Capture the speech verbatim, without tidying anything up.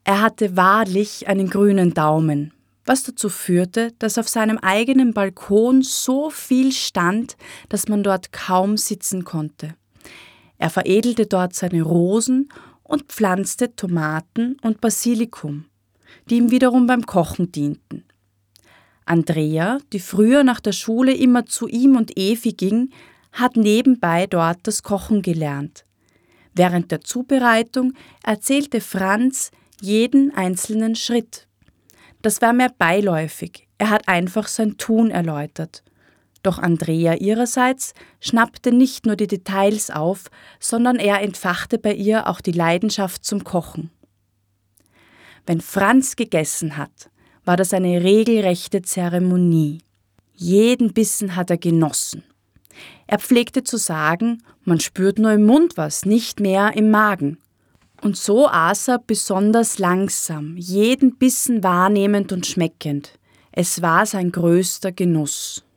Er hatte wahrlich einen grünen Daumen, was dazu führte, dass auf seinem eigenen Balkon so viel stand, dass man dort kaum sitzen konnte. Er veredelte dort seine Rosen und pflanzte Tomaten und Basilikum, die ihm wiederum beim Kochen dienten. Andrea, die früher nach der Schule immer zu ihm und Evi ging, hat nebenbei dort das Kochen gelernt. Während der Zubereitung erzählte Franz jeden einzelnen Schritt. Das war mehr beiläufig, er hat einfach sein Tun erläutert. Doch Andrea ihrerseits schnappte nicht nur die Details auf, sondern er entfachte bei ihr auch die Leidenschaft zum Kochen. Wenn Franz gegessen hat, war das eine regelrechte Zeremonie. Jeden Bissen hat er genossen. Er pflegte zu sagen, man spürt nur im Mund was, nicht mehr im Magen. Und so aß er besonders langsam, jeden Bissen wahrnehmend und schmeckend. Es war sein größter Genuss.